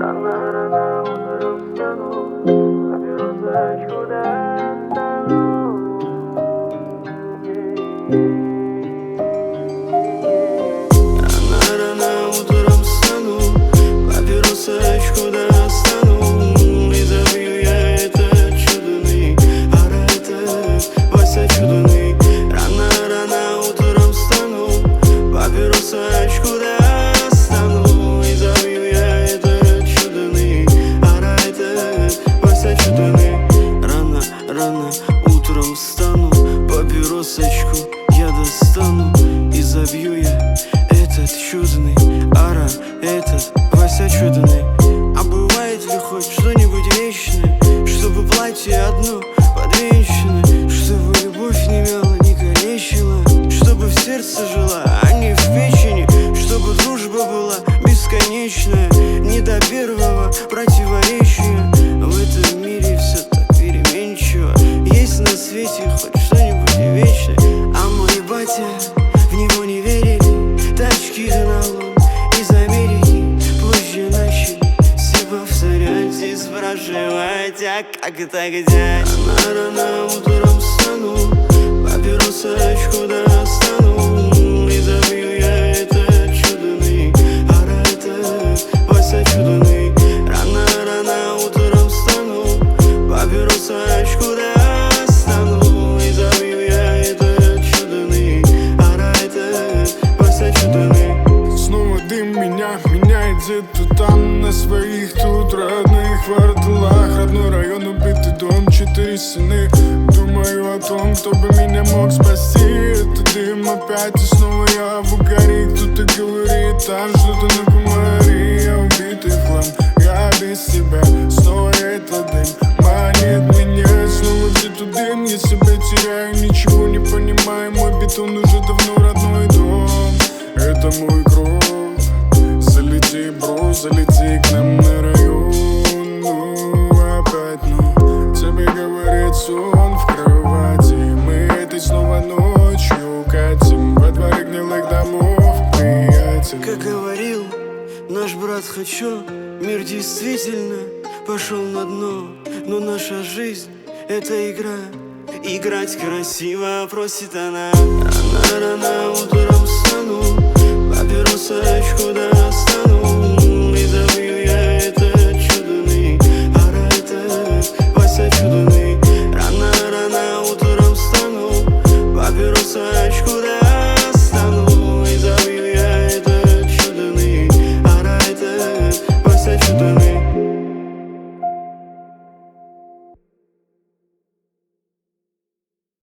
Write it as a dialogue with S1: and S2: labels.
S1: Рано утром встану, поберу тачку, достану. Рано утром встану, поберу тачку, достану. И забью я этот чудный аромат, Вася чудный. Рано утром встану, поберу тачку, достану. И забью я этот чудный аромат, Вася чудный. Рано утром встану, папиросочку я достану. И забью я этот чудный этот Вася чудный. А бывает ли хоть что-нибудь вечное, чтобы платье одно подвенчано, чтобы любовь не мяла, не калечила, чтобы в сердце жила, а не в печени, чтобы дружба была бесконечная, не до первого противоречия. В этом мире все так переменчиво, есть на свете хоть что-нибудь вечное. А мой батя, в него не верили, тачки гнал он из Америки. Позже начали все повторять и спрашивать, а как это где? Рано утром встану, папиросочку достану. И забью я этот чудный аромат, Вася чудный. Рано утром встану, папиросочку достану. И забью я этот чудный аромат, Вася чудный.
S2: Снова дым меня меняет где-то там, на своих тут родных кварталах. Родной район, убитый дом, 4 стены. Думаю о том, кто бы меня мог спасти. Это дым опять, и снова я в угаре. Кто-то говорит, там что-то на комаре. Я убитый в хлам, я без тебя. Снова этот дым манит меня. Снова где-то дым, я себя теряю, ничего не понимаю. Мой бетон уже давно родной дом. Это мой кровь. Залети, бро, залети к нам на район. Ну, опять, ну, тебе говорит сон в кровати. Мы этой снова ночью катим во дворе гнилых домов, приятель.
S1: Как говорил наш брат Хочу, мир действительно пошел на дно. Но наша жизнь — это игра, играть красиво просит она. Рано утром встану, папиросочку